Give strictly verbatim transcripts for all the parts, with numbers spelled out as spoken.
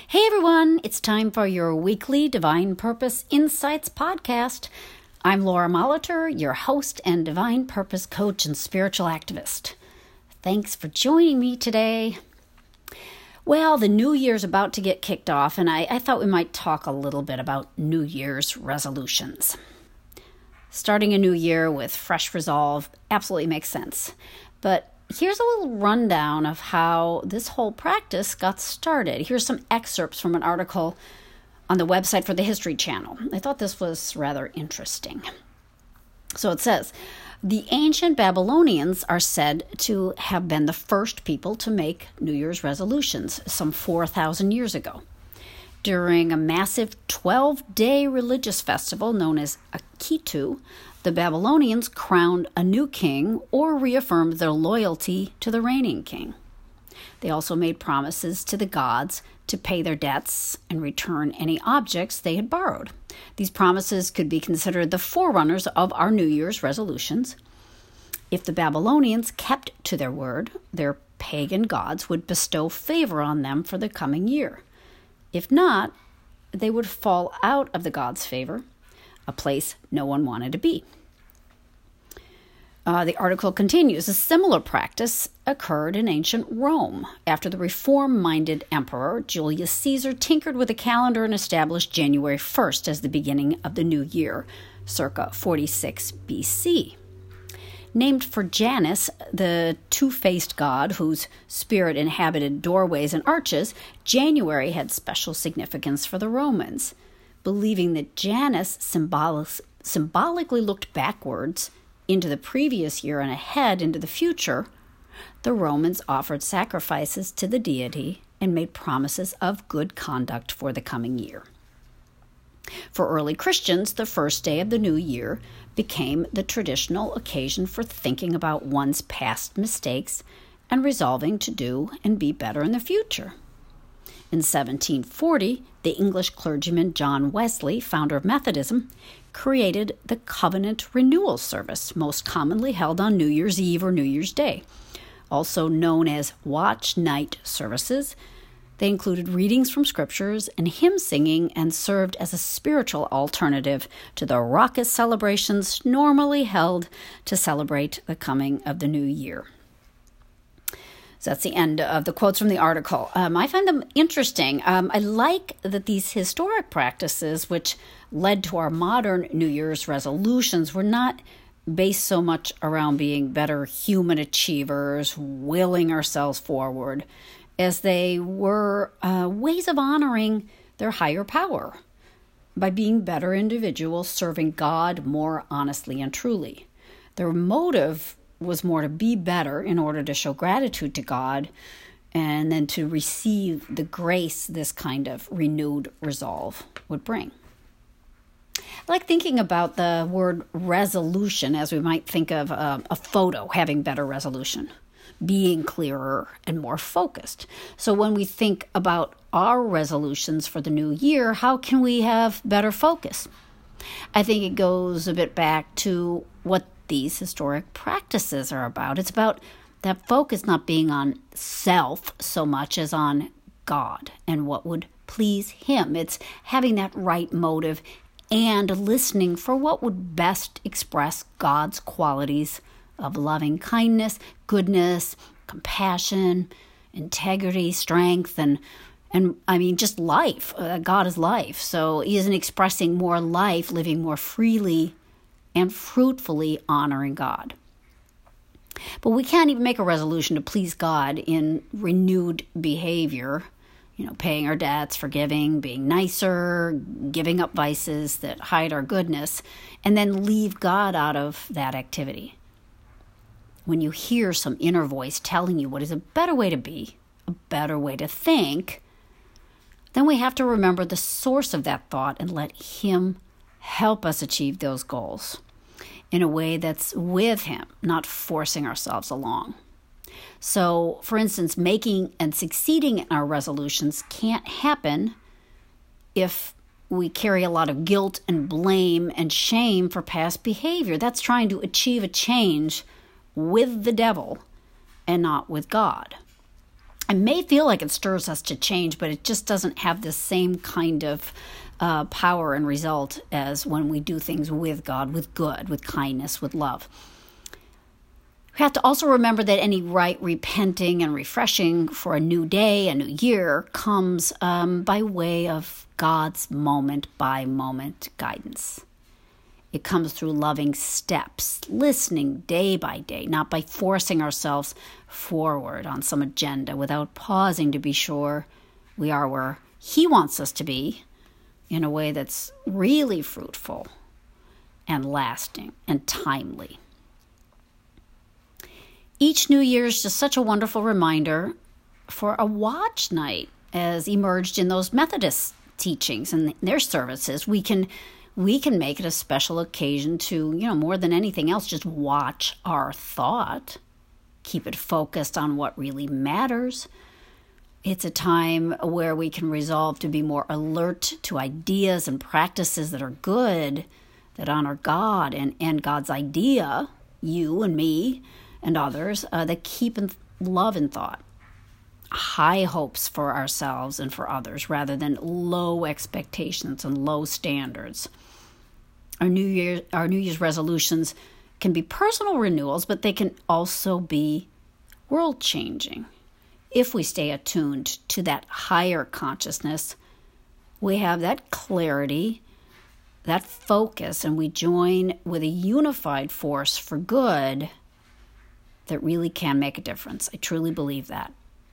Hey everyone, it's time for your weekly Divine Purpose Insights podcast. I'm Laura Molitor, your host and Divine Purpose coach and spiritual activist. Thanks for joining me today. Well, the new year's about to get kicked off, and I, I thought we might talk a little bit about New Year's resolutions. Starting a new year with fresh resolve absolutely makes sense, but here's a little rundown of how this whole practice got started. Here's some excerpts from an article on the website for the History Channel. I thought this was rather interesting. So it says, the ancient Babylonians are said to have been the first people to make New Year's resolutions some four thousand years ago. During a massive twelve-day religious festival known as Akitu, the Babylonians crowned a new king or reaffirmed their loyalty to the reigning king. They also made promises to the gods to pay their debts and return any objects they had borrowed. These promises could be considered the forerunners of our New Year's resolutions. If the Babylonians kept to their word, their pagan gods would bestow favor on them for the coming year. If not, they would fall out of the gods' favor, a place no one wanted to be. Uh, the article continues, a similar practice occurred in ancient Rome. After the reform-minded emperor, Julius Caesar tinkered with the calendar and established January first as the beginning of the new year, circa forty-six B C. Named for Janus, the two-faced god whose spirit inhabited doorways and arches, January had special significance for the Romans. Believing that Janus symbolic, symbolically looked backwards into the previous year and ahead into the future, the Romans offered sacrifices to the deity and made promises of good conduct for the coming year. For early Christians, the first day of the new year became the traditional occasion for thinking about one's past mistakes and resolving to do and be better in the future. In seventeen forty, the English clergyman John Wesley, founder of Methodism, created the Covenant Renewal Service, most commonly held on New Year's Eve or New Year's Day. Also known as Watch Night services, they included readings from scriptures and hymn singing and served as a spiritual alternative to the raucous celebrations normally held to celebrate the coming of the new year. So that's the end of the quotes from the article. Um, I find them interesting. Um, I like that these historic practices, which led to our modern New Year's resolutions, were not based so much around being better human achievers, willing ourselves forward, as they were uh, ways of honoring their higher power by being better individuals, serving God more honestly and truly. Their motive was more to be better in order to show gratitude to God and then to receive the grace this kind of renewed resolve would bring. I like thinking about the word resolution as we might think of a, a photo having better resolution, being clearer and more focused. So when we think about our resolutions for the new year, how can we have better focus? I think it goes a bit back to what these historic practices are about. It's about that focus not being on self so much as on God and what would please Him. It's having that right motive and listening for what would best express God's qualities of loving kindness, goodness, compassion, integrity, strength, and and I mean just life. Uh, God is life. So He isn't expressing more life, living more freely and fruitfully honoring God. But we can't even make a resolution to please God in renewed behavior, you know, paying our debts, forgiving, being nicer, giving up vices that hide our goodness, and then leave God out of that activity. When you hear some inner voice telling you what is a better way to be, a better way to think, then we have to remember the source of that thought and let Him help us achieve those goals in a way that's with Him, not forcing ourselves along. So, for instance, making and succeeding in our resolutions can't happen if we carry a lot of guilt and blame and shame for past behavior. That's trying to achieve a change with the devil and not with God. It may feel like it stirs us to change, but it just doesn't have the same kind of uh, power and result as when we do things with God, with good, with kindness, with love. We have to also remember that any right repenting and refreshing for a new day, a new year, comes um, by way of God's moment-by-moment guidance. It comes through loving steps, listening day by day, not by forcing ourselves forward on some agenda without pausing to be sure we are where He wants us to be in a way that's really fruitful and lasting and timely. Each New Year is just such a wonderful reminder for a watch night as emerged in those Methodist teachings and their services. We can we can make it a special occasion to, you know, more than anything else, just watch our thought, keep it focused on what really matters. It's a time where we can resolve to be more alert to ideas and practices that are good, that honor God and, and God's idea, you and me, and others, uh, that keep in love in thought, high hopes for ourselves and for others, rather than low expectations and low standards. Our New Year, our New Year's resolutions can be personal renewals, but they can also be world-changing. If we stay attuned to that higher consciousness, we have that clarity, that focus, and we join with a unified force for good that really can make a difference. I truly believe that.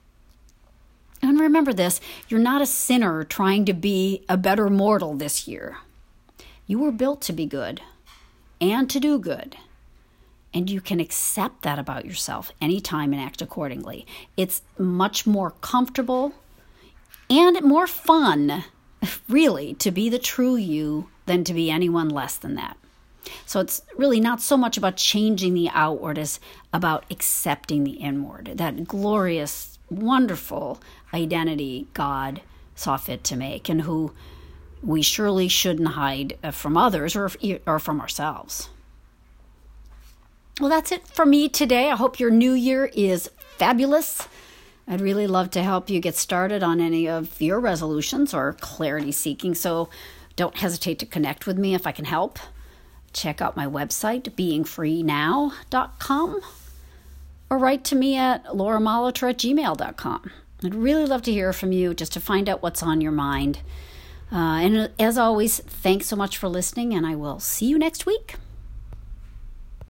And remember this, you're not a sinner trying to be a better mortal this year. You were built to be good and to do good. And you can accept that about yourself anytime and act accordingly. It's much more comfortable and more fun, really, to be the true you than to be anyone less than that. So it's really not so much about changing the outward as about accepting the inward, that glorious, wonderful identity God saw fit to make and who we surely shouldn't hide from others or, or from ourselves. Well, that's it for me today. I hope your new year is fabulous. I'd really love to help you get started on any of your resolutions or clarity seeking, so don't hesitate to connect with me if I can help. Check out my website, being free now dot com, or write to me at laura molitor at gmail dot com. I'd really love to hear from you just to find out what's on your mind. Uh, and as always, thanks so much for listening, and I will see you next week.